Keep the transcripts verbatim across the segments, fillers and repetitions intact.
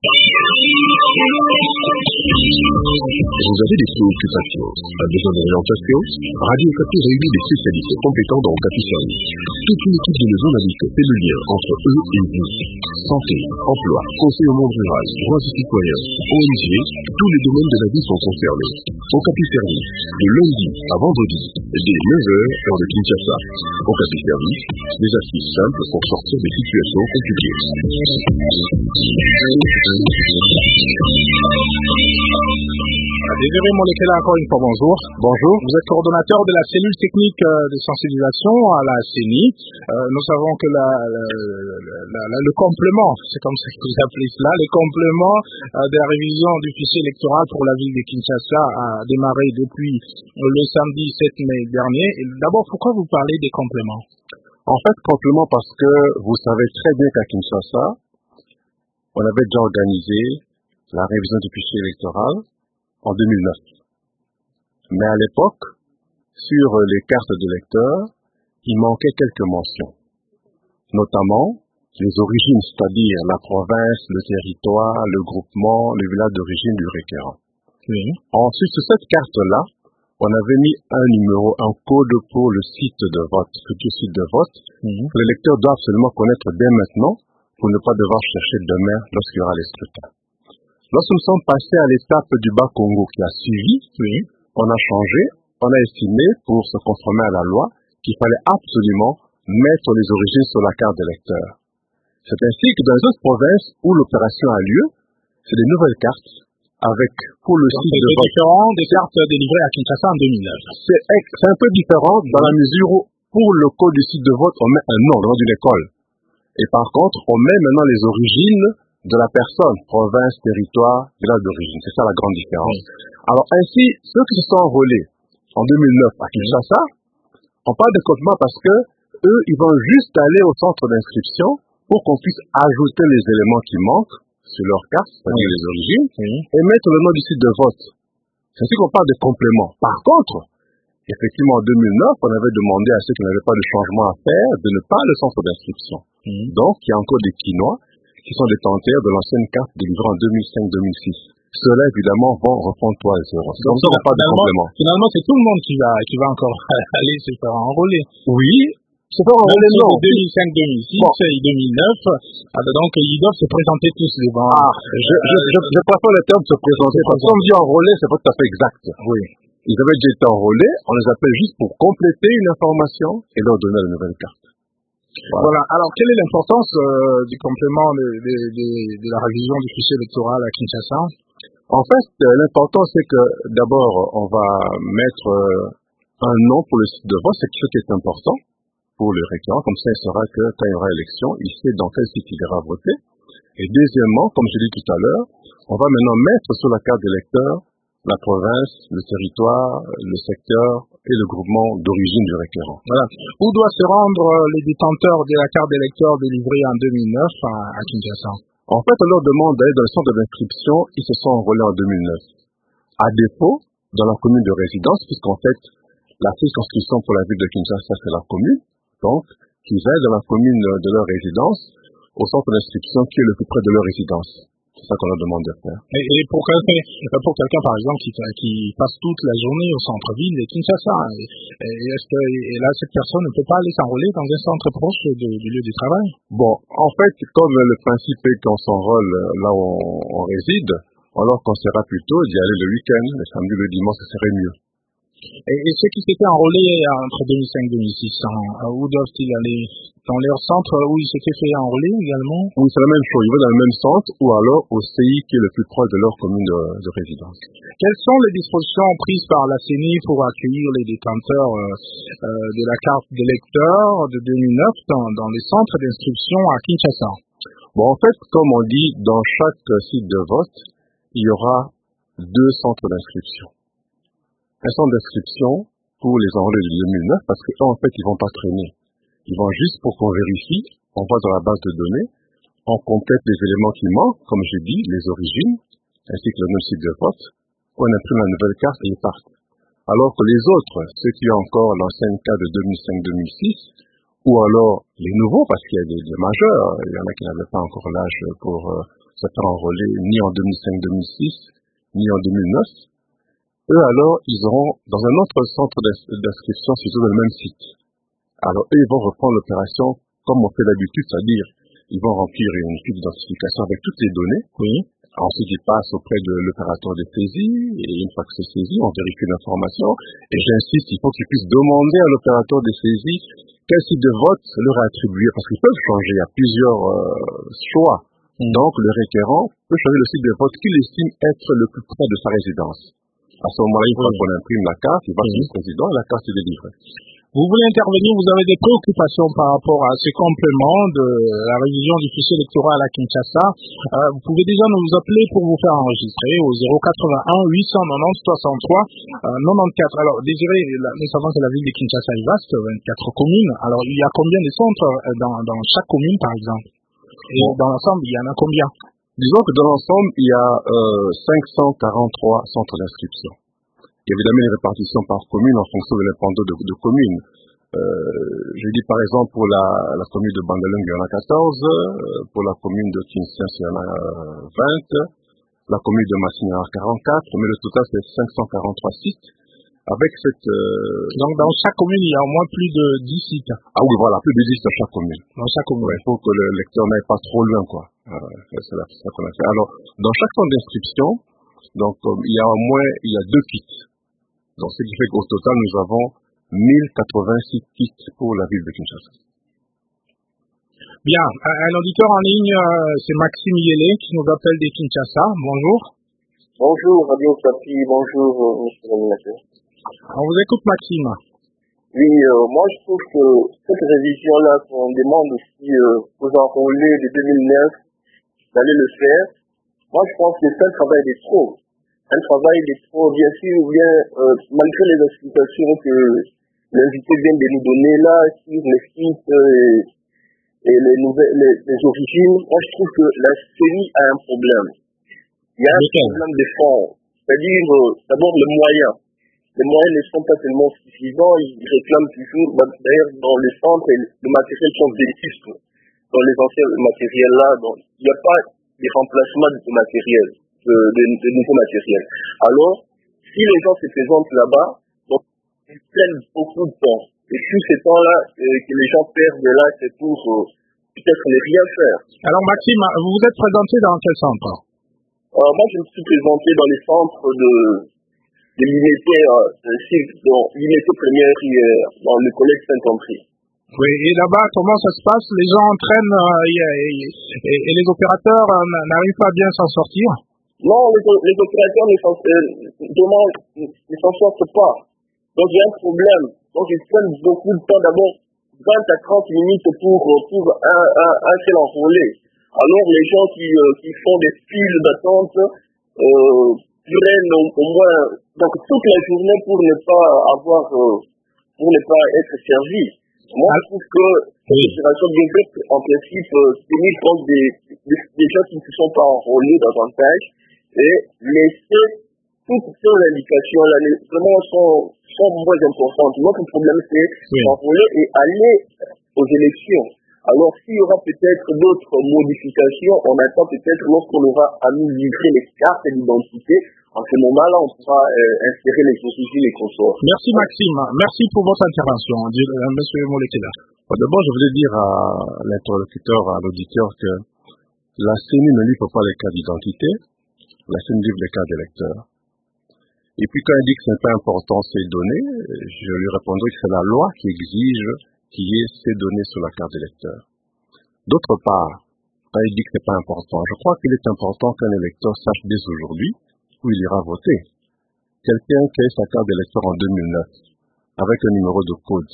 Vous avez des préoccupations, un besoin d'orientation? Radio Okapi réunit des spécialistes compétents dans Okapi Service. Toute une équipe de nos journalistes fait le lien entre eux et vous. Santé, emploi, conseil au monde rural, droits et citoyens, O N G, tous les domaines de la vie sont concernés. Okapi Service, de lundi à vendredi, dès neuf heures, heure de Kinshasa. Okapi Service, des astuces simples pour sortir des situations compliquées. Désolé, mon Lekela, encore une fois, bonjour. Bonjour. Vous êtes coordonnateur de la cellule technique de sensibilisation à la C E N I. Euh, nous savons que la, la, la, la, le complément, c'est comme ça que vous appelez cela, le complément euh, de la révision du fichier électoral pour la ville de Kinshasa a démarré depuis le samedi sept mai dernier. Et d'abord, pourquoi vous parlez des compléments? En fait, complément parce que vous savez très bien qu'à Kinshasa, on avait déjà organisé la révision du fichier électoral en deux mille neuf. Mais à l'époque, sur les cartes d'électeurs, il manquait quelques mentions. Notamment, les origines, c'est-à-dire la province, le territoire, le groupement, le village d'origine du requérant. Oui. Ensuite, sur cette carte-là, on avait mis un numéro, un code pour le site de vote, futur site de vote. Mmh. L'électeur doit absolument connaître dès maintenant pour ne pas devoir chercher demain lorsqu'il y aura les scrutins. Lorsque nous sommes passés à l'étape du Bas-Congo qui a suivi, oui. on a changé, on a estimé, pour se conformer à la loi, qu'il fallait absolument mettre les origines sur la carte d'électeur. C'est ainsi que dans les autres provinces où l'opération a lieu, c'est des nouvelles cartes avec, pour le Donc site de c'est vote. différent des cartes délivrées à Kinshasa en deux mille neuf. C'est, c'est un peu différent dans la mesure où, pour le code du site de vote, on met un nom, le nom d'une école. Et par contre, on met maintenant les origines de la personne, province, territoire, village d'origine. C'est ça la grande différence. Oui. Alors ainsi, ceux qui se sont enrôlés en deux mille neuf à Kinshasa, on parle de complément parce que eux, ils vont juste aller au centre d'inscription pour qu'on puisse ajouter les éléments qui manquent sur leur carte, c'est-à-dire oui. les origines, Oui. et mettre le nom du site de vote. C'est ainsi qu'on parle de complément. Par contre, effectivement, en deux mille neuf, on avait demandé à ceux qui n'avaient pas de changement à faire de ne pas aller au centre d'inscription. Oui. Donc, il y a encore des Quinois qui sont détenteurs de l'ancienne carte délivrée en deux mille cinq deux mille six. Ceux-là, évidemment, vont reprendre trois zéro. Donc, ça, on parle de complément. Finalement, c'est tout le monde qui va, qui va encore aller se faire enrôler. Oui, se faire enrôler, non. deux mille cinq deux mille six Bon. et deux mille neuf, alors donc ils doivent se présenter tous devant. Ah, je, je, je, je préfère le terme se présenter, parce que quand on dit enrôler, c'est pas tout à fait exact. Oui. Ils avaient déjà été enrôlés, on les appelle juste pour compléter une information et leur donner la nouvelle carte. Voilà. Voilà. Alors, quelle est l'importance euh, du complément de, de, de, de la révision du fichier électoral à Kinshasa? En fait, euh, l'important, c'est que d'abord, on va mettre euh, un nom pour le site de vote, c'est ce qui est important pour le requérant. Comme ça, il saura que quand il y aura élection, il sait dans quel site il ira voter. Et deuxièmement, comme je l'ai dit tout à l'heure, on va maintenant mettre sur la carte d'électeur la province, le territoire, le secteur et le groupement d'origine du requérant. Voilà. Où doivent se rendre les détenteurs de la carte d'électeur délivrée en deux mille neuf à, à Kinshasa? En fait, on leur demande d'aller dans le centre d'inscription, ils se sont enrôlés en deux mille neuf. À défaut, dans la commune de résidence, puisqu'en fait, la circonscription pour la ville de Kinshasa, c'est la commune, donc, qu'ils aillent dans la commune de leur résidence, au centre d'inscription qui est le plus près de leur résidence. C'est ça qu'on leur demande de faire. Et, et pour quelqu'un, pour quelqu'un par exemple qui, qui passe toute la journée au centre-ville de Kinshasa, et, et est-ce que et là cette personne ne peut pas aller s'enrôler dans un centre proche de, du lieu du travail? Bon, en fait, comme le principe est qu'on s'enrôle là où on, on réside, on leur conseillera plutôt d'y aller le week-end, le samedi, le dimanche, ce serait mieux. Et, et ceux qui s'étaient enrôlés entre deux mille cinq et deux mille six, hein, où doivent-ils aller? Dans leur centre où ils s'étaient fait enrôler également? Oui, c'est la même chose. Ils vont dans le même centre ou alors au C I qui est le plus proche de leur commune de, de résidence. Quelles sont les dispositions prises par la C E N I pour accueillir les détenteurs euh, euh, de la carte d'électeur de deux mille neuf dans, dans les centres d'inscription à Kinshasa? Bon, en fait, comme on dit, dans chaque site de vote, il y aura deux centres d'inscription. Un centre d'inscription pour les enrôlés de deux mille neuf parce qu'eux, en fait, ils vont pas traîner. Ils vont juste pour qu'on vérifie, on va dans la base de données, on complète les éléments qui manquent, comme j'ai dit, les origines, ainsi que le nom site de vote, on imprime la nouvelle carte et ils partent. Alors que les autres, ceux qui ont encore l'ancienne carte de deux mille cinq deux mille six, ou alors les nouveaux, parce qu'il y a des, des majeurs, il y en a qui n'avaient pas encore l'âge pour euh, s'est fait enrôler ni en deux mille cinq deux mille six, ni en deux mille neuf. Eux, alors, ils auront dans un autre centre d'inscription, surtout dans le même site. Alors, eux, ils vont reprendre l'opération comme on fait d'habitude, c'est-à-dire, ils vont remplir une fiche d'identification avec toutes les données. Oui. Ensuite, ils passent auprès de l'opérateur de saisie, et une fois que c'est saisi, on vérifie l'information. Et j'insiste, il faut qu'ils puissent demander à l'opérateur de saisie quel site de vote leur est attribué, parce qu'ils peuvent changer, il y a plusieurs euh, choix. Mm. Donc, le requérant peut changer le site de vote qu'il estime être le plus près de sa résidence. À ce moment-là, il faut oui. qu'on imprime la carte, il va oui. chez le président et la carte est délivrée. Vous voulez intervenir, vous avez des préoccupations par rapport à ces compléments de la révision du fichier électoral à Kinshasa. Euh, vous pouvez déjà nous appeler pour vous faire enregistrer au zéro quatre-vingt-un huit cent quatre-vingt-dix soixante-trois quatre-vingt-quatre. Alors, Désiré, nous savons que la ville de Kinshasa est vaste, vingt-quatre communes. Alors, il y a combien de centres dans, dans chaque commune, par exemple? Et bon. Dans l'ensemble, il y en a combien? Disons que dans l'ensemble, il y a euh, cinq cent quarante-trois centres d'inscription. Il y a évidemment une répartition par commune en fonction de l'indépendance de, de communes. Euh, je dis par exemple pour la, la commune de Bandalung, il y en a quatorze, euh, pour la commune de Kinshasa, il y en a euh, vingt, la commune de Massina, il y en a quarante-quatre, mais le total c'est cinq cent quarante-trois sites. Avec cette, euh... Donc dans chaque commune, il y a au moins plus de dix sites. Ah oui, voilà, plus de dix dans chaque commune. Dans chaque commune. Ouais, il faut que le lecteur n'aille pas trop loin, quoi. Euh, c'est ça qu'on a fait. Alors, dans chaque centre d'inscription, donc, euh, il y a au moins, il y a deux kits. Donc, ce qui fait qu'au total, nous avons mille quatre-vingt-six kits pour la ville de Kinshasa. Bien. Un auditeur en ligne, c'est Maxime Yélé qui nous appelle de Kinshasa. Bonjour. Bonjour, Radio Okapi. Bonjour, monsieur le ministre. On vous écoute, Maxime. Oui, euh, moi, je trouve que cette révision-là qu'on demande aussi euh, aux enrôlés de deux mille neuf d'aller le faire, moi, je pense que c'est un travail de trop. Un travail de trop, bien sûr, bien, euh, malgré les explications que l'invité vient de nous donner là sur les sites euh, et les nouvelles, les, les origines, moi je trouve que la C E N I a un problème. Il y a un okay. problème de fond, c'est-à-dire euh, d'abord les moyens. Les moyens ne sont pas tellement suffisants, ils réclament toujours, bah, d'ailleurs dans les centres, les matériels sont vétustes. Dans les anciens matériels là, donc, il n'y a pas de remplacement de matériel. De, de, de nouveaux matériels. Alors, si les gens se présentent là-bas, donc, ils prennent beaucoup de temps. Et tout ce temps-là euh, que les gens perdent là, c'est pour euh, peut-être ne rien faire. Alors, Maxime, vous vous êtes présenté dans quel centre? euh, Moi, je me suis présenté dans les centres de, de l'unité, euh, l'unité première hier, dans le collège Saint-André. Oui, et là-bas, comment ça se passe? Les gens entraînent euh, et, et, et les opérateurs euh, n'arrivent pas à bien s'en sortir? Non, les, les opérateurs ne s'en, euh, ne s'en sortent pas. Donc, il y a un problème. Donc, ils prennent beaucoup de temps, d'abord vingt à trente minutes pour, pour un, un, un seul enrôlé. Alors, les gens qui, euh, qui font des files d'attente euh, prennent au, au moins donc, toute la journée pour ne pas avoir, euh, pour ne pas être servis. Moi, je trouve que cette opération devrait, en principe, euh, tenir compte des, des, des gens qui ne se sont pas enrôlés davantage et laisser toutes ces indications-là, vraiment, sont, sont moins importantes. Notre problème, c'est oui. s'enrôler et aller aux élections. Alors, s'il y aura peut-être d'autres modifications, on attend peut-être lorsqu'on aura à nous livrer les cartes d'identité. En ce moment-là, on pourra euh, insérer les origines et consorts. Merci Maxime. Merci pour votre intervention, Monsieur Molekela. D'abord, je voulais dire à l'interlocuteur, à l'auditeur, que la C E N I ne livre pas les cartes d'identité, la C E N I livre les cartes d'électeurs. Et puis quand elle dit que ce n'est pas important ces données, je lui répondrai que c'est la loi qui exige qu'il y ait ces données sur la carte d'électeur. D'autre part, quand elle dit que ce n'est pas important, je crois qu'il est important qu'un électeur sache dès aujourd'hui où il ira voter. Quelqu'un qui a sa carte d'électeur en deux mille neuf, avec un numéro de code,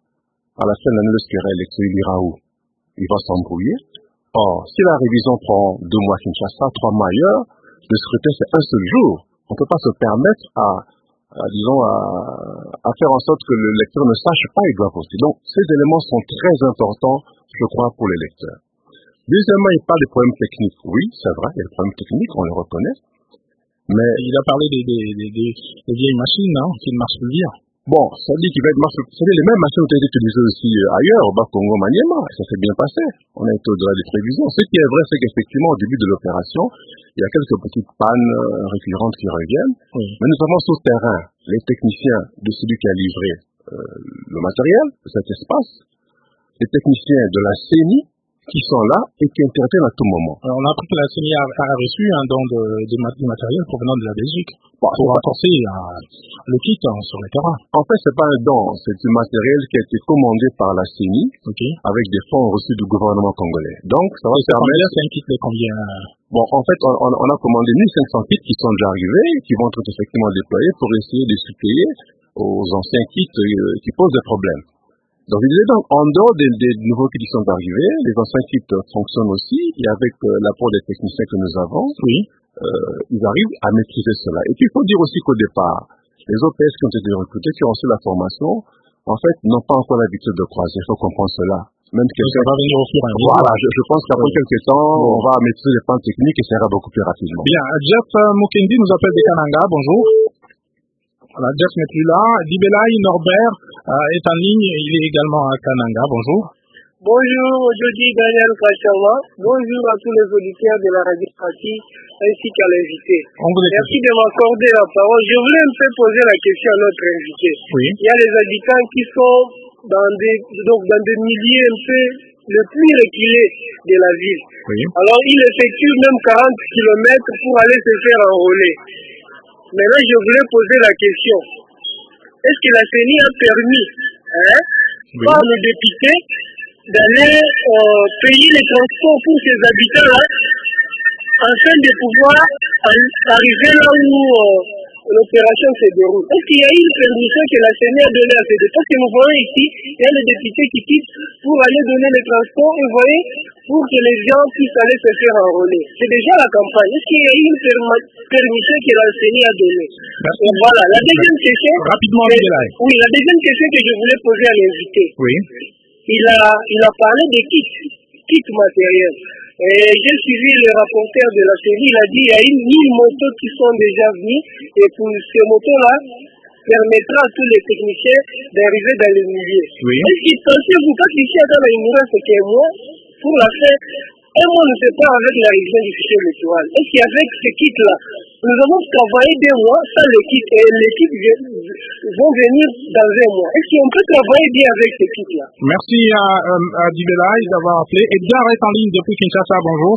à la fin de l'année, lorsqu'il ira électeur, il ira où? Il va s'embrouiller. Or, si la révision prend deux mois à Kinshasa, trois mois ailleurs, le scrutin c'est un seul jour. On ne peut pas se permettre à, à disons, à, à faire en sorte que le lecteur ne sache pas il doit voter. Donc, ces éléments sont très importants, je crois, pour les lecteurs. Deuxièmement, il parle des problèmes techniques. Oui, c'est vrai, il y a des problèmes techniques, on les reconnaît. Mais il a parlé des, des, des, des, des vieilles machines, hein, qui ne marchent plus bien. Bon, ça dit qu'il va être marché. Vous savez, les mêmes machines ont été utilisées aussi ailleurs, au Bas-Congo, Maniema, et ça s'est bien passé. On a été au-delà des prévisions. Ce qui est vrai, c'est qu'effectivement, au début de l'opération, il y a quelques petites pannes récurrentes qui reviennent. Oui. Mais nous avons sur le terrain les techniciens de celui qui a livré euh, le matériel de cet espace, les techniciens de la C E N I, qui sont là et qui interviennent à tout moment. Alors, on a appris que la C E N I a, a reçu un don de, de, de matériel provenant de la Belgique bon, pour renforcer euh, le kit hein, sur le terrain. En fait, c'est pas un don, c'est du matériel qui a été commandé par la C E N I okay. avec des fonds reçus du gouvernement congolais. Donc, ça va et permettre... C'est un kit de combien? Bon, en fait, on, on a commandé mille cinq cents kits qui sont déjà arrivés, qui vont être effectivement déployés pour essayer de suppléer aux anciens kits euh, qui posent des problèmes. Donc, je disais donc, en dehors des, des nouveaux kits qui sont arrivés, les anciens kits fonctionnent aussi, et avec euh, l'apport des techniciens que nous avons, oui. euh, ils arrivent à maîtriser cela. Et puis, il faut dire aussi qu'au départ, les O P S qui ont été recrutés, qui ont reçu la formation, en fait, n'ont pas encore l'habitude de croiser. Il faut comprendre cela. Même quelqu'un va venir au fur et à mesure. Voilà, je, je pense qu'après oui. quelques temps, oui. on va maîtriser les plans techniques et ça ira beaucoup plus rapidement. Bien, Jeff Mukendi nous appelle de Kananga. Bonjour. Voilà, Jeff n'est plus là. Dibelai Norbert euh, est en ligne. Il est également à Kananga. Bonjour. Bonjour, je dis Daniel Kachawa. Bonjour à tous les auditeurs de la radio pratique ainsi qu'à l'invité. Merci de m'accorder la parole. Je voulais un peu poser la question à notre invité. Oui. Il y a des habitants qui sont dans des, donc dans des milieux un peu le plus reculés de la ville. Oui. Alors, ils effectuent même quarante kilomètres pour aller se faire enrôler. Maintenant, je voulais poser la question. Est-ce que la C E N I a permis hein, oui. par le député d'aller euh, payer les transports pour ces habitants-là afin de pouvoir arriver là où euh, l'opération se déroule? Est-ce qu'il y a une permission que la C E N I a donnée à ces deux? Parce que nous voyons ici, il y a les députés qui quittent pour aller donner les transports et vous voyez, pour que les gens puissent aller se faire enrôler. C'est déjà la campagne. Est-ce qu'il y a une permission que la C E N I a donnée? Et voilà. La deuxième question. Rapidement, est, oui, la deuxième question que je voulais poser à l'invité. Oui. Il a, il a parlé des kits, kits matériels. Et j'ai suivi le rapporteur de la C E N I, il a dit qu'il y a une mille motos qui sont déjà venues et pour ces motos-là permettra à tous les techniciens d'arriver dans les milieux. Oui. Est-ce que pensez-vous, parce qu'ici à Ghana, il nous reste qu'un mois pour la fin, un mois ne fait pas avec la révision du fichier électoral. Est-ce qu'avec ce kit-là, nous avons travaillé deux mois sans le kit et les kits vont venir dans un mois? Est-ce qu'on peut travailler bien avec ce kit-là? Merci à, à Dibelai d'avoir appelé. Edgar est en ligne depuis Kinshasa. Bonjour.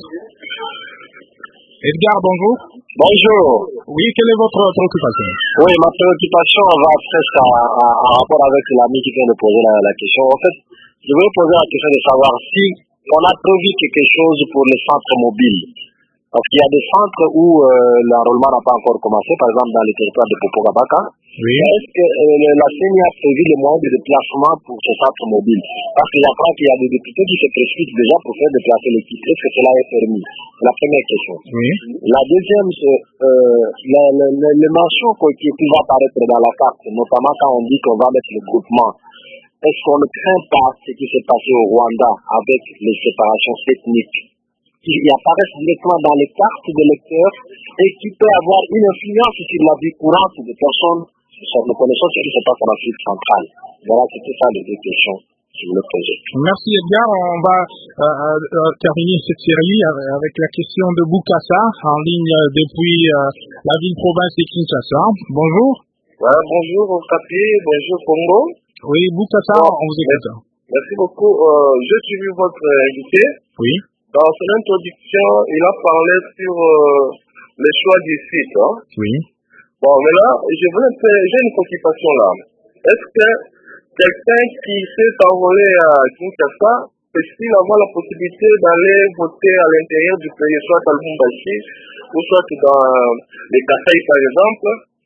Edgar, bonjour. Bonjour. Oui, quelle est votre préoccupation? Oui, ma préoccupation va presque en rapport avec l'ami qui vient de poser la, la question. En fait, je voulais poser la question de savoir si on a prévu quelque chose pour les centres mobiles. Parce qu'il y a des centres où euh, l'enrôlement n'a pas encore commencé, par exemple dans le territoire de Popogabaka. Oui. Est-ce que euh, la C E N I a prévu les moyens de déplacement pour ces centres mobiles? Parce que j'apprends qu'il y a des députés qui se précipitent déjà pour faire déplacer l'équipe. Est-ce que cela est permis? La première question. Oui. La deuxième, c'est euh, les mentions qui peuvent apparaître dans la carte, notamment quand on dit qu'on va mettre le groupement. Est-ce qu'on ne craint pas ce qui s'est passé au Rwanda avec les séparations ethniques qui apparaissent directement dans les cartes de lecteurs et qui peut avoir une influence sur la vie courante des personnes ne connaissant ce qui se passe en Afrique centrale? Voilà, c'était ça les deux questions que je voulais poser. Merci Edgar. On va euh, euh, terminer cette série avec la question de Boukassa en ligne depuis euh, la ville-province de Kinshasa. Bonjour. Ouais, bonjour Okapi, bonjour Congo. Oui, Boukassa, oh, on vous écoute. Merci, merci beaucoup. Euh, je suis vu votre invité. Oui. Dans son introduction, il a parlé sur euh, le choix du site. Hein. Oui. Bon, mais là, je voulais faire, j'ai une préoccupation là. Est-ce que quelqu'un qui s'est envolé à Kinshasa peut-il avoir la possibilité d'aller voter à l'intérieur du pays, soit à Lubumbashi ou soit dans les Kasaï par exemple?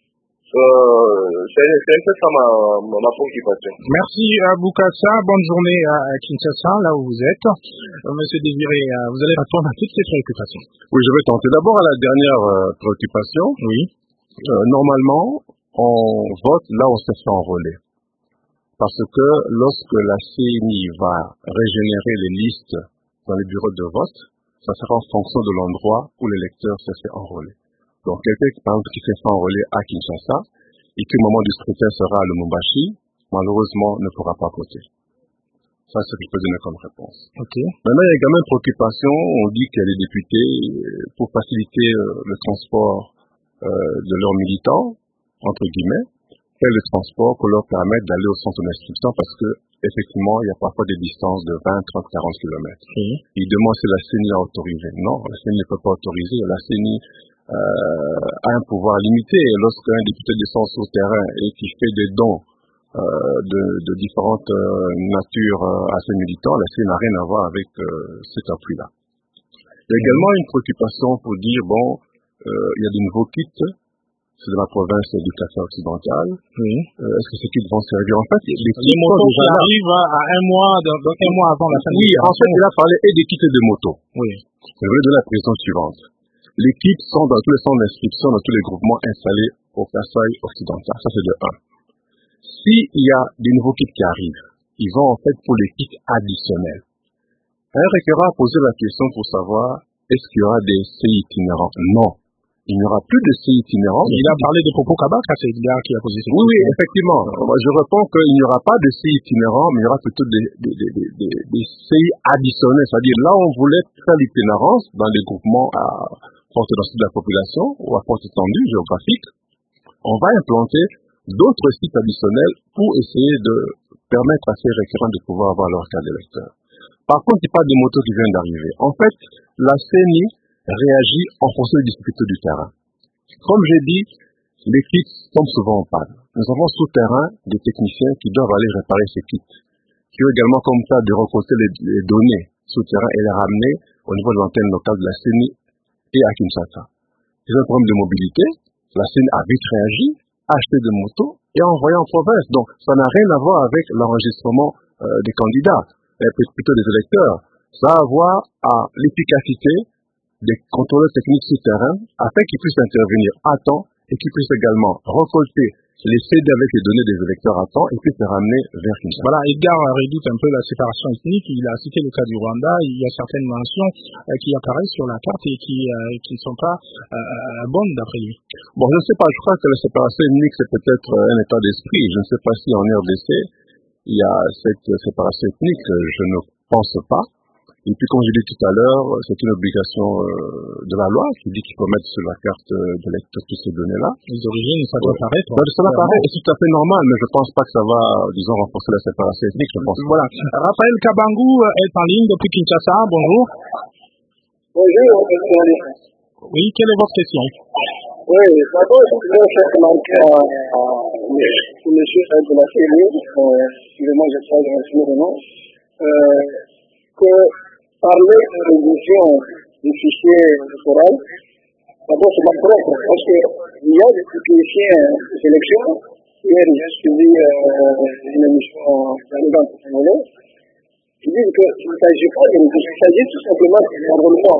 Euh, c'est, c'est un peu ça ma, ma, ma préoccupation. Merci à Boukassa, bonne journée à Kinshasa, là où vous êtes. Euh, Monsieur Désiré, euh, vous allez répondre à toutes ces préoccupations. Oui, je vais tenter. D'abord à la dernière euh, préoccupation. Oui. Euh, normalement, on vote là où on se fait enrôler. Parce que lorsque la C E N I va régénérer les listes dans les bureaux de vote, ça sera en fonction de l'endroit où l'électeur se fait enrôler. Donc, quelqu'un qui, par exemple, qui s'est fait enrôler à Kinshasa, et que le moment du scrutin sera à Lubumbashi, malheureusement, ne pourra pas voter. Ça, c'est ce que je peux donner comme réponse. Okay. Maintenant, il y a également une préoccupation. On dit qu'il y a des députés, pour faciliter euh, le transport euh, de leurs militants, entre guillemets, faire le transport pour leur permettre d'aller au centre d'inscription parce que, effectivement, il y a parfois des distances de vingt, trente, quarante kilomètres. Okay. Ils demandent si la C E N I a autorisé. Non, la C E N I ne peut pas autoriser. La C E N I euh, a un pouvoir limité. Lorsqu'un député descend sur le terrain et qui fait des dons Euh, de, de différentes euh, natures euh, à ces militants, la C E N I n'a rien à voir avec euh, cet appui-là. Il y a également une préoccupation pour dire, bon, euh, il y a de nouveaux kits, c'est de la province du Café occidental, oui. euh, est-ce que ces kits vont servir? En fait, les, les kits motos qui arrivent à un mois, donc un mois avant la fin. Oui, en fait, il a parlé et des kits de moto. Oui. Je vais donner la précision suivante. Les kits sont dans tous les centres d'inscription, dans tous les groupements installés au Kasaï occidental. Ça, c'est de un. S'il y a des nouveaux kits qui arrivent, ils vont en fait pour les kits additionnels. Un requérant a posé la question pour savoir est-ce qu'il y aura des C I itinérants? Non. Il n'y aura plus de C I itinérants. Il a parlé de Popo Kabaka, c'est le gars qui a posé cette question. Oui, oui, effectivement. Je réponds qu'il n'y aura pas de C I itinérants, mais il y aura plutôt des, des, des, des, des C I additionnels. C'est-à-dire là où on voulait faire l'itinérance dans les groupements à forte densité de la population ou à forte étendue géographique, on va implanter d'autres sites additionnels pour essayer de permettre à ces récurrents de pouvoir avoir leur carte d'électeur. Par contre, il n'y a pas de motos qui viennent d'arriver. En fait, la C E N I réagit en fonction des difficultés du terrain. Comme j'ai dit, les kits tombent souvent en panne. Nous avons sous terrain des techniciens qui doivent aller réparer ces kits, qui ont également comme ça de récolter les, les données sous terrain et les ramener au niveau de l'antenne locale de la C E N I et à Kinshasa. Ils ont un problème de mobilité. La C E N I a vite réagi, acheter des motos et envoyer en province. Donc, ça n'a rien à voir avec l'enregistrement euh, des candidats, et plutôt des électeurs. Ça a à voir à l'efficacité des contrôleurs techniques sur terrain afin qu'ils puissent intervenir à temps et qu'ils puissent également récolter les C D avec les données des électeurs à temps et puis les ramener vers Kinshasa. Voilà, Edgar redoute un peu la séparation ethnique. Il a cité le cas du Rwanda. Il y a certaines mentions euh, qui apparaissent sur la carte et qui euh, qui ne sont pas euh, bonnes d'après lui. Bon, je ne sais pas. Je crois que la séparation ethnique, c'est peut-être un état d'esprit. Je ne sais pas si en R D C, il y a cette séparation ethnique. Je ne pense pas. Et puis, comme je l'ai dit tout à l'heure, c'est une obligation euh, de la loi qui dit qu'il faut mettre sur la carte de lecteur toutes ces données-là. Les origines, ça doit apparaître. Ouais. Ça apparaît, et c'est tout à fait normal, mais je ne pense pas que ça va, disons, renforcer la séparation ethnique. Je pense voilà. Pas. Raphaël Kabangou est en ligne depuis Kinshasa. Bonjour. Bonjour. Oui, quelle est votre question? Oui, d'abord, je voudrais faire remarquer à M. de la C E N I, excusez-moi, je sais pas le nom, que parler de révision du fichier électoral, d'abord c'est ma propre, parce qu'il y a des techniciens de sélection. Hier, j'ai suivi euh, une émission d'Alliance Congolais qui disent qu'il ne s'agit pas de révision, il s'agit tout simplement d'enrôlement.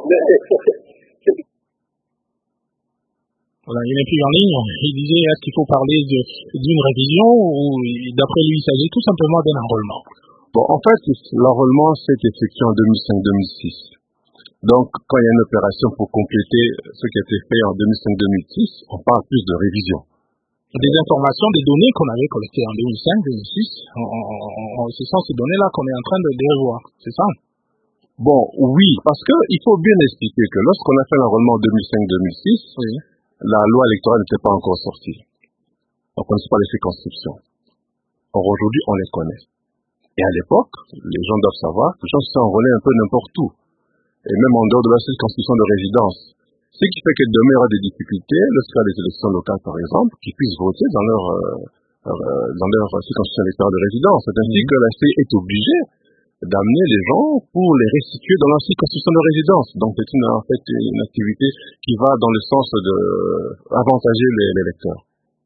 Voilà, il n'est plus en ligne. Il disait est-ce qu'il faut parler de, d'une révision ou d'après lui il s'agit tout simplement d'un enrôlement. Bon, en fait, l'enrôlement s'est effectué en deux mille cinq deux mille six. Donc, quand il y a une opération pour compléter ce qui a été fait en deux mille cinq deux mille six, on parle plus de révision. Des informations, des données qu'on avait collectées en deux mille cinq deux mille six, ce sont ces données-là qu'on est en train de revoir, c'est ça? Bon, oui, parce qu'il faut bien expliquer que lorsqu'on a fait l'enrôlement en deux mille cinq deux mille six, oui, la loi électorale n'était pas encore sortie. On ne connaissait pas les circonscriptions. Or, aujourd'hui, on les connaît. Et à l'époque, les gens doivent savoir que les gens se sont enrôlés un peu n'importe où, et même en dehors de la circonscription de résidence. Ce qui fait que demain, il y aura des difficultés, lorsqu'il y a des élections locales, par exemple, qui puissent voter dans leur, euh, euh, dans leur circonscription électorale de résidence. C'est ainsi que la C E N I est obligée d'amener les gens pour les restituer dans leur circonscription de résidence. Donc, c'est une, en fait, une activité qui va dans le sens de avantager les, les électeurs.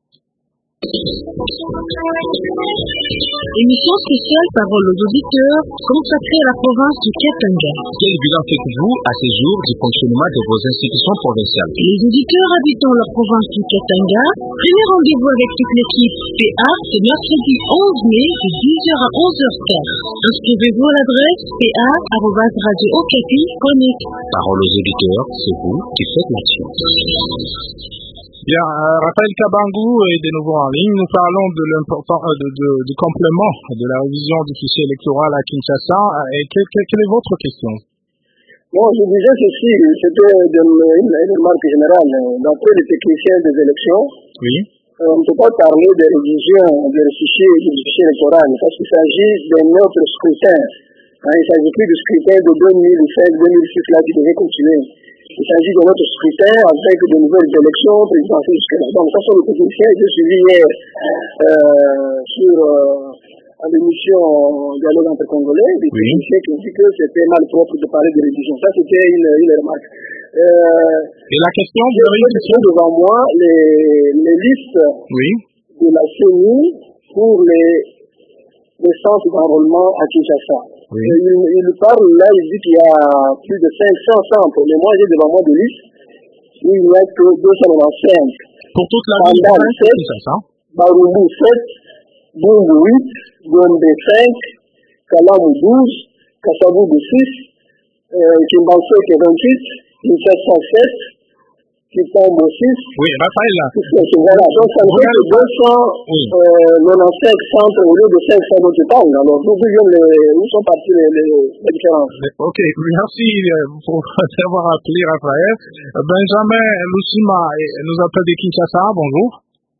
Émission spéciale Parole aux auditeurs consacrée à la province du Katanga. Quel bilan faites-vous à ces jours du fonctionnement de vos institutions provinciales? Les auditeurs habitant la province du Katanga, prenez rendez-vous avec toute l'équipe P A ce mercredi onze mai de dix heures à onze heures quinze. Inscrivez-vous à l'adresse p a arobase radio okapi point net. Parole aux auditeurs, c'est vous qui faites l'action. Bien, euh, Raphaël Kabangou est de nouveau en ligne. Nous parlons de l'important euh, de, de, du complément de la révision du fichier électoral à Kinshasa. Et quelle, quelle, quelle est votre question? Non, je disais ceci, c'était une, une, une remarque générale. D'après les techniciens des élections, oui. euh, on ne peut pas parler de révision du fichier, du fichier électoral, parce qu'il s'agit d'un autre scrutin. Hein, il ne s'agit plus du scrutin de deux mille cinq deux mille six là qui devait continuer. Il s'agit de notre scrutin avec de nouvelles élections présidentielles jusqu'à là. Donc, ça sont les techniciens que j'ai suivi hier euh, sur euh, l'émission Dialogue entre Congolais. Les oui. techniciens qui ont dit que c'était mal propre de parler de révision. Ça, c'était une, une remarque. Euh, Et la question, vous avez une question devant moi, les, les listes oui. de la C E N I pour les, les centres d'enrôlement à Kinshasa. Oui. Il, il parle là, il dit qu'il y a plus de cinq cents centres, mais moi j'ai devant moi des listes où il n'y a que deux cent quatre-vingt-cinq. Pour toute la ville de Kinshasa. Barubu sept, Bungu huit, Gombe cinq, Kalamu douze, Kasavubu six, euh, Kimbansek vingt-huit, Kinshasa sept, Kitambo six. Oui, Raphaël. Voilà, donc ça fait que deux cent quatre-vingt-cinq centres au lieu de cinq cents dont tu parles. Alors, nous voyons où sont parties les, les, les différences. Ok, merci pour avoir appelé Raphaël. Benjamin Lusima nous appelle de Kinshasa, bonjour.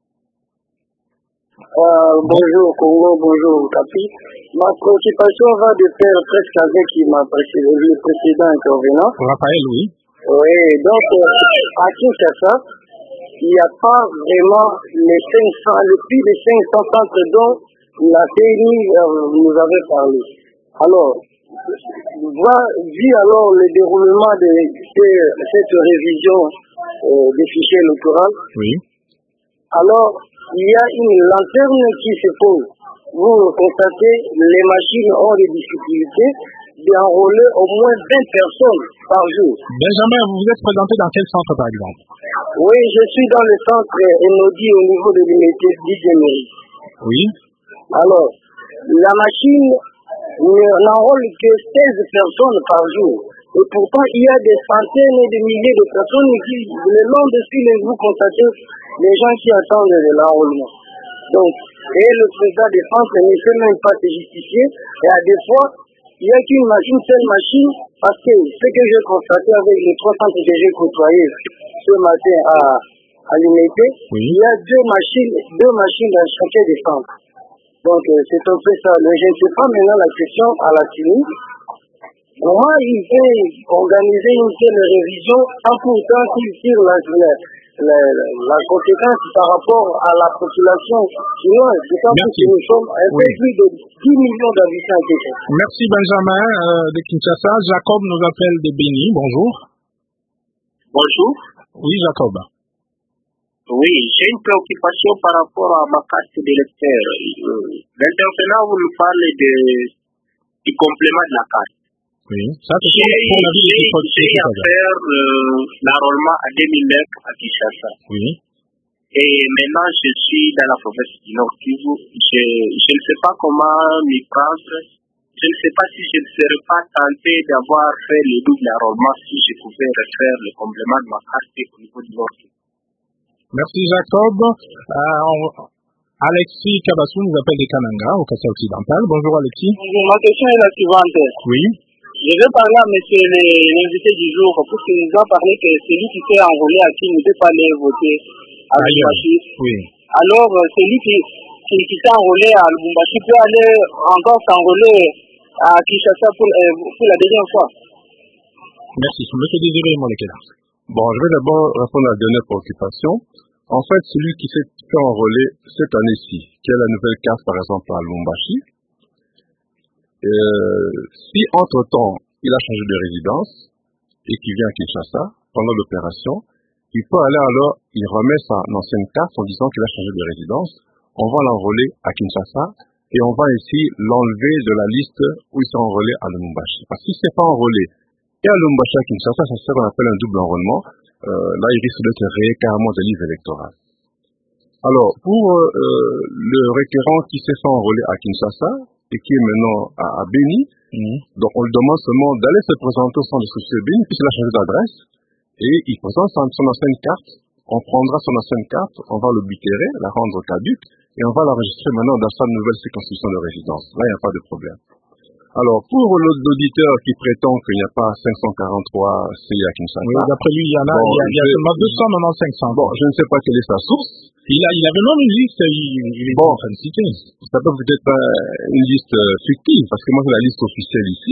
Euh, bonjour Congo, bonjour Capi. Ma préoccupation va de pair presque avec ma précédent, le précédent intervenant. Raphaël, oui. Oui, donc euh, à Kinshasa, il n'y a pas vraiment les cinq cents, le plus de cinq cents centres dont la C E N I euh, nous avait parlé. Alors, va, vu alors le déroulement de, de cette révision euh, des fichiers électoraux, oui. Alors il y a une lanterne qui se pose. Vous constatez, les machines ont des difficultés d'enrôler au moins vingt personnes par jour. Benjamin, vous vous êtes présenté dans quel centre par exemple? Oui, je suis dans le centre Enodi au niveau de l'unité d'Idjemeri. Oui. Alors, la machine n'enrôle que seize personnes par jour. Et pourtant, il y a des centaines et des milliers de personnes qui, le long de ce que vous constatez, les gens qui attendent de l'enrôlement. Donc, et le président des centres ne sait même pas se justifier. Et à des fois, il n'y a qu'une machine, seule machine, parce que ce que j'ai constaté avec les trois centres que j'ai côtoyés ce matin à, à l'unité, oui. Il y a deux machines, deux machines dans chacun des centres. Donc, euh, c'est un peu ça. Mais je ne sais pas maintenant la question à la Tunisie. Comment il peut organiser une telle révision sans pourtant qu'il tire la, la, la, la conséquence par rapport à la population chinoise? C'est parce que nous sommes un peu oui. plus de dix millions d'habitants. Merci Benjamin euh, de Kinshasa. Jacob nous appelle de Béni. Bonjour. Bonjour. Oui, Jacob. Oui, j'ai une préoccupation par rapport à ma carte d'électeur. L'intervenant, vous nous parlez de, du complément de la carte. Oui, ça c'est pour, pour la ville de J'ai à faire euh, l'enrôlement à deux mille neuf à Kinshasa. Oui. Et maintenant, je suis dans la province du Nord Kivu. Je, je ne sais pas comment m'y prendre. Je ne sais pas si je ne serais pas tenté d'avoir fait le double enrôlement si je pouvais refaire le complément de ma carte au niveau du Nord Kivu. Merci Jacob. Euh, on... Alexis Kabassou nous appelle de Kananga, au Kassai occidental. Bonjour Alexis. Bonjour, ma question est la suivante. Oui. Je vais parler à monsieur l'invité du jour pour qu'il nous a parlé que celui qui s'est enrôlé à qui ne peut pas aller voter à Lubumbashi. Oui. Alors, celui qui, qui, qui s'est enrôlé à Lubumbashi peut aller encore s'enrôler à Kinshasa pour, euh, pour la deuxième fois. Merci. Monsieur Désiré Molekela. Bon, je vais d'abord répondre à la dernière préoccupation. En fait, celui qui s'est fait enrôler cette année-ci, qui a la nouvelle carte par exemple à Lubumbashi, euh, si entre-temps il a changé de résidence et qu'il vient à Kinshasa pendant l'opération, il peut aller alors, il remet sa ancienne carte en disant qu'il a changé de résidence, on va l'enrôler à Kinshasa et on va ici l'enlever de la liste où il s'est enrôlé à Lubumbashi. Parce qu'il ne s'est pas enrôlé et à Lubumbashi à Kinshasa, c'est ce qu'on appelle un double enrôlement. Euh, là, il risque d'être rayé carrément des livres électoraux. Alors, pour euh, le requérant qui s'est fait enrôler à Kinshasa et qui est maintenant à, à Béni, mmh. donc on lui demande seulement d'aller se présenter au centre de structure de Béni, puisqu'il a changé d'adresse, et il présente son, son ancienne carte on prendra son ancienne carte, on va l'oblitérer, la rendre caduque, et on va l'enregistrer maintenant dans sa nouvelle circonscription de résidence. Là, il n'y a pas de problème. Alors, pour l'auditeur qui prétend qu'il n'y a pas cinq cent quarante-trois C I à Kinshasa... Oui, d'après lui, il y en a, bon, il y a, il y a seulement deux cent quatre-vingt-quinze. Bon, je ne sais pas quelle est sa source. Il, a, il avait même une liste, il, il est bon, en train de citer. Ça peut peut-être euh, une liste euh, fictive, parce que moi, j'ai la liste officielle ici,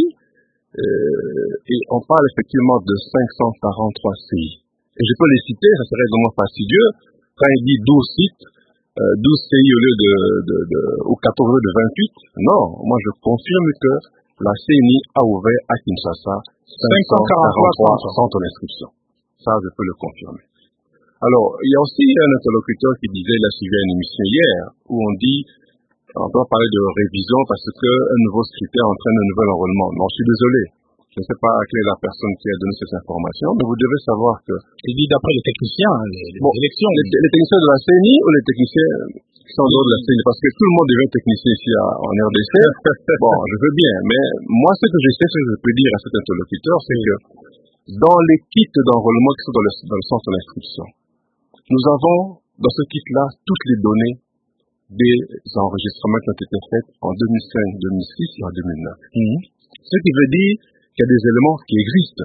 euh, et on parle effectivement de cinq cent quarante-trois C I. Et je peux les citer, ça serait vraiment fastidieux. Quand il dit douze sites, euh, douze C I au lieu de, de, de, ou quatorze au lieu de vingt-huit, non, moi je confirme que la C N I a ouvert à Kinshasa cinq cent quarante-trois centres d'inscription. Ça, je peux le confirmer. Alors, il y a aussi un interlocuteur qui disait, il a suivi une émission hier, où on dit, on doit parler de révision parce qu'un nouveau critère entraîne un nouvel enrôlement. Non, je suis désolé. Je ne sais pas quelle est la personne qui a donné cette information, mais vous devez savoir que... Il dit d'après les techniciens, les, les bon, élections. Les, les techniciens de la C N I ou les techniciens qui sont en dehors de la C N I? Parce que tout le monde devient technicien ici à, en R D C. Bon, je veux bien, mais moi, ce que je sais, ce que je peux dire à cet interlocuteur, c'est que dans les kits d'enrôlement qui sont dans le, dans le centre d'inscription, nous avons dans ce kit-là toutes les données des enregistrements qui ont été faits en deux mille cinq, deux mille six et en deux mille neuf. Mmh. Ce qui veut dire qu'il y a des éléments qui existent.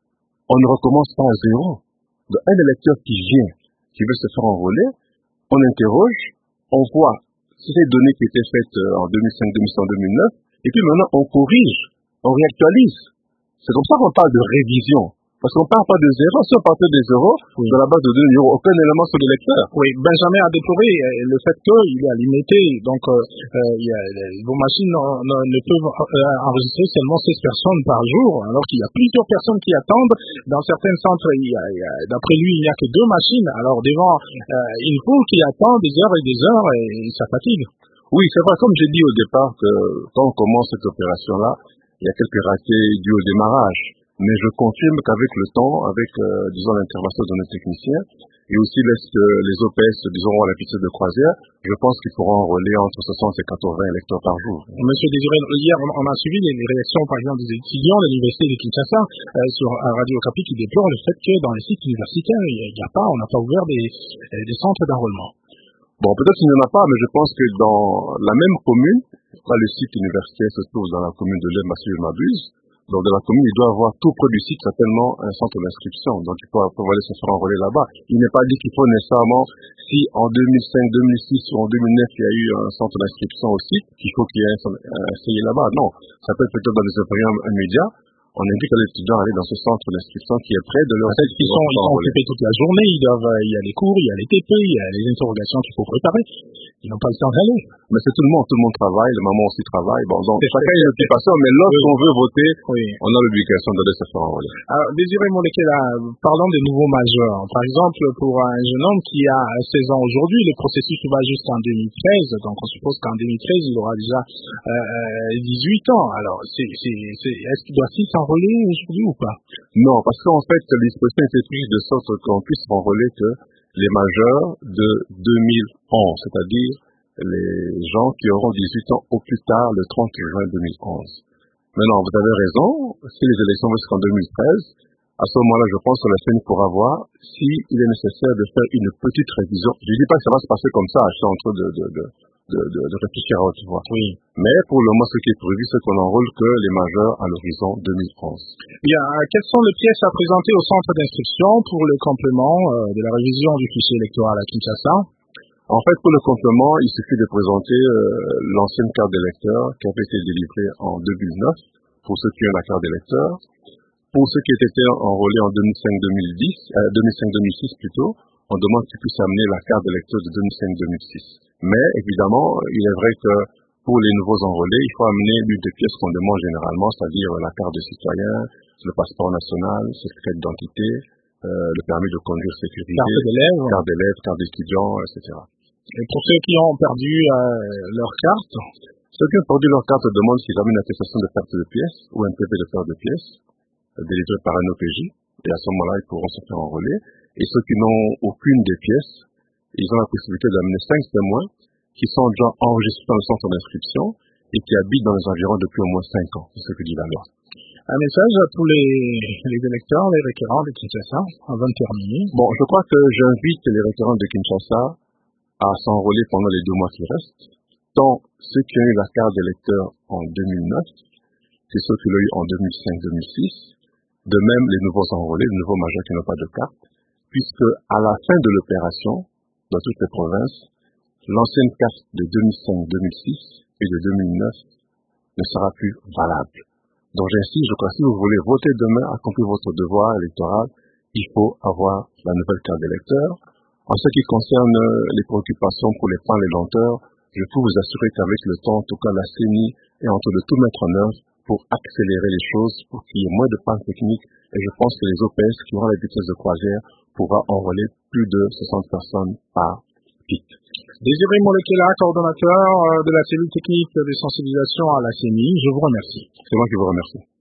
On ne recommence pas à zéro. Donc, un électeur qui vient, qui veut se faire enrôler, on interroge, on voit ces données qui étaient faites en deux mille cinq, deux mille six, deux mille neuf, et puis maintenant on corrige, on réactualise. C'est comme ça qu'on parle de révision. Parce qu'on ne part pas de zéro. Si on partait de zéro, oui, dans la base de données, il n'y aura aucun élément sur le lecteur. Oui, Benjamin a déploré le fait qu'il est limité. Donc, euh, il y a, vos machines ne, ne peuvent euh, enregistrer seulement seize personnes par jour, alors qu'il y a plusieurs personnes qui attendent. Dans certains centres, il y a, il y a, d'après lui, il n'y a que deux machines. Alors, devant euh, une foule qui attend des heures et des heures, et ça fatigue. Oui, c'est vrai. Comme j'ai dit au départ, que quand on commence cette opération-là, il y a quelques ratés dus au démarrage. Mais je confirme qu'avec le temps, avec, euh, disons, l'intervention de nos techniciens, et aussi lorsque les O P S, disons, auront la piste de croisière, je pense qu'ils pourront enrôler entre soixante et quatre-vingts électeurs par jour. Monsieur Désiré, hier, on a suivi les, les réactions, par exemple, des étudiants de l'université de Kinshasa, euh, sur Radio Okapi, qui déplorent le fait que dans les sites universitaires, il n'y a pas, on n'a pas ouvert des, des centres d'enrôlement. Bon, peut-être qu'il n'y en a pas, mais je pense que dans la même commune, là, le site universitaire se trouve dans la commune de Lema, si je m'abuse. Donc, dans la commune, il doit avoir tout près du site, certainement, un centre d'inscription. Donc, il faut pouvoir aller se faire enrôler là-bas. Il n'est pas dit qu'il faut nécessairement, si en deux mille cinq, deux mille six ou en deux mille neuf, il y a eu un centre d'inscription au site, qu'il faut qu'il y ait un, un C I là-bas. Non. Ça peut être peut-être dans des programmes immédiats. On invite les étudiants à aller dans ce centre d'inscription qui est près de leur site. Ils sont, ils sont occupés toute la journée. Ils doivent, il y a les cours, il y a les T P, il y a les interrogations qu'il faut préparer. Ils n'ont pas le temps d'aller. Mais c'est tout le monde, tout le monde travaille, les mamans aussi travaillent. Bon, donc, chacun a une occupation, mais lorsqu'on oui. veut voter, oui. on a l'obligation d'aller se faire enrôler. Alors, Désiré Molekela, parlons des nouveaux majeurs. Par exemple, pour un jeune homme qui a seize ans aujourd'hui, le processus va jusqu'en deux mille treize. Donc, on suppose qu'en deux mille treize, il aura déjà euh, dix-huit ans. Alors, c'est, c'est, c'est, est-ce qu'il doit-il s'enrôler aujourd'hui ou pas? Non, parce qu'en fait, les dispositions étaient prises de sorte qu'on puisse s'enrôler que les majeurs de deux mille onze, c'est-à-dire les gens qui auront dix-huit ans au plus tard le trente juin deux mille onze. Maintenant, vous avez raison, si les élections vont jusqu'en deux mille treize, à ce moment-là, je pense que la C N I pourra voir s'il est nécessaire de faire une petite révision. Je ne dis pas que ça va se passer comme ça, je suis en train de, de, de, de, de, de réfléchir à haute voix. Oui. Mais pour le moment, ce qui est prévu, c'est qu'on enrôle que les majeurs à l'horizon deux mille onze. Bien, quelles sont les pièces à présenter au centre d'inscription pour le complément euh, de la révision du fichier électoral à Kinshasa? En fait, pour le complément, il suffit de présenter euh, l'ancienne carte d'électeur qui avait été délivrée en deux mille neuf pour ceux qui ont la carte d'électeur. Pour ceux qui étaient enrôlés en deux mille cinq deux mille dix, euh, deux mille cinq deux mille six plutôt, on demande qu'ils puissent amener la carte d'électeur de deux mille cinq deux mille six. Mais évidemment, il est vrai que pour les nouveaux enrôlés, il faut amener l'une des pièces qu'on demande généralement, c'est-à-dire la carte de citoyen, le passeport national, certificat d'identité, euh, le permis de conduire sécurisé, carte d'élève, carte d'élève, carte d'étudiant, et cetera. Et pour ceux qui ont perdu euh, leur carte, ceux qui ont perdu leur carte demandent s'ils amènent une attestation de perte de pièces ou un P V de perte de pièces, euh, délivré par un O P J, et à ce moment-là, ils pourront se faire enrôler. Et ceux qui n'ont aucune des pièces, ils ont la possibilité d'amener cinq témoins qui sont déjà enregistrés dans le centre d'inscription et qui habitent dans les environs depuis au moins cinq ans. C'est ce que dit la loi. Un message à tous les, les électeurs, les requérants de Kinshasa, avant de terminer. Bon, je crois que j'invite les requérants de Kinshasa à s'enrôler pendant les deux mois qui restent, tant ceux qui ont eu la carte d'électeur en deux mille neuf que ceux qui l'ont eu en deux mille cinq deux mille six, de même les nouveaux enrôlés, les nouveaux majeurs qui n'ont pas de carte, puisque à la fin de l'opération, dans toutes les provinces, l'ancienne carte de deux mille cinq deux mille six et de deux mille neuf ne sera plus valable. Donc j'insiste, je crois que si vous voulez voter demain, accomplir votre devoir électoral, il faut avoir la nouvelle carte d'électeur. En ce qui concerne les préoccupations pour les plans et les lenteurs, je peux vous assurer qu'avec le temps, en tout cas la C E N I est en train de tout mettre en œuvre pour accélérer les choses, pour qu'il y ait moins de pannes techniques. Et je pense que les O P S qui auront la vitesse de croisière pourra enrôler plus de soixante personnes par pic. Désiré Molekela, coordonnateur de la cellule technique de sensibilisation à la C E N I, je vous remercie. C'est moi qui vous remercie.